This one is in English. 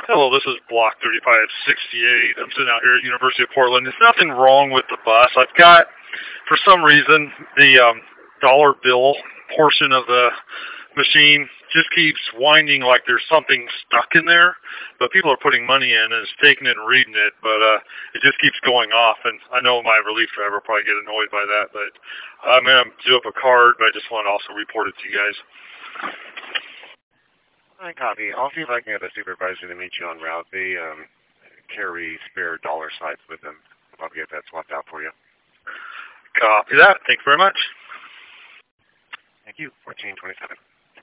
Hello, this is Block 3568. I'm sitting out here at University of Portland. There's nothing wrong with the bus. I've got, for some reason, the dollar bill portion of the machine just keeps winding like there's something stuck in there. But people are putting money in and it's taking it and reading it, but it just keeps going off. And I know my relief driver will probably get annoyed by that, but I'm going to do up a card, but I just want to also report it to you guys. I copy. I'll see if I can get a supervisor to meet you en route. They carry spare dollar sites with them. I'll get that swapped out for you. Copy that. Thank you very much. Thank you. 1427.